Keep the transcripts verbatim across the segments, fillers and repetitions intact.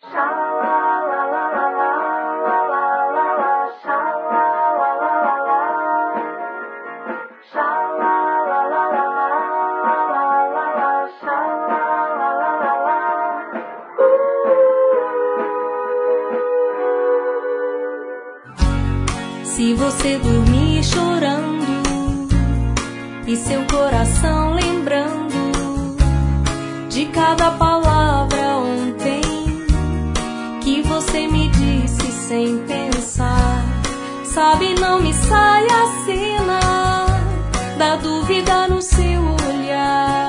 Se você dormir chorando e seu coração lembrando de cada palavra ontem que você me disse sem pensar, sabe, não me sai a cena da dúvida no seu olhar.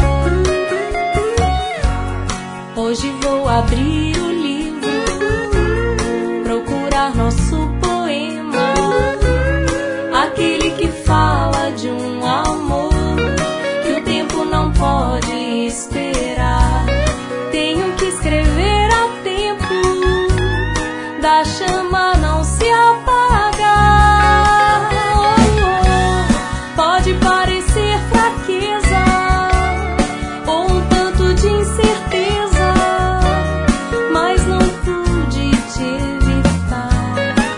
Hoje vou abrir o livro, procurar nosso poema, aquele que fala de um amor que o tempo não pode esperar. Tenho que escrever a tempo da chama não se apagar. Oh, oh, pode parecer fraqueza ou um tanto de incerteza, mas não pude te evitar.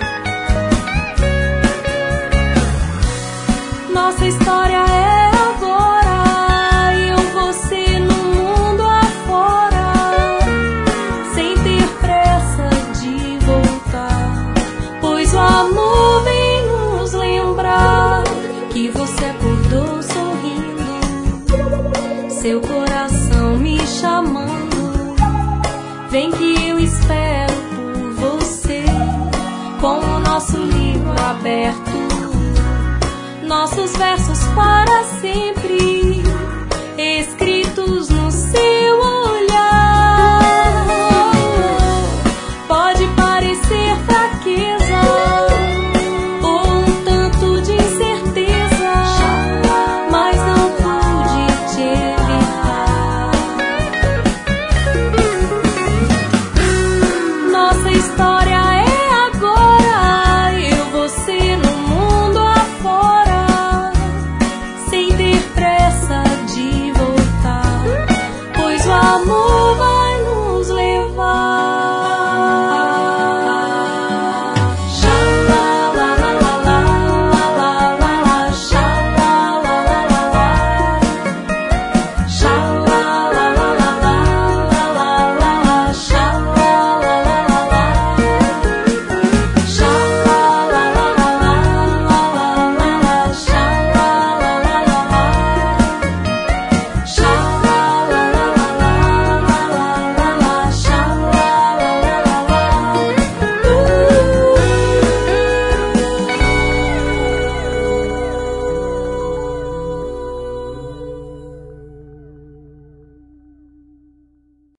Nossa história é agora, eu, você no mundo afora, sem ter pressa de voltar, pois o amor vem nos lembrar que você acordou sorrindo, seu coração me chamando. Vem que eu espero por você, com o nosso livro aberto, nossos versos para sempre.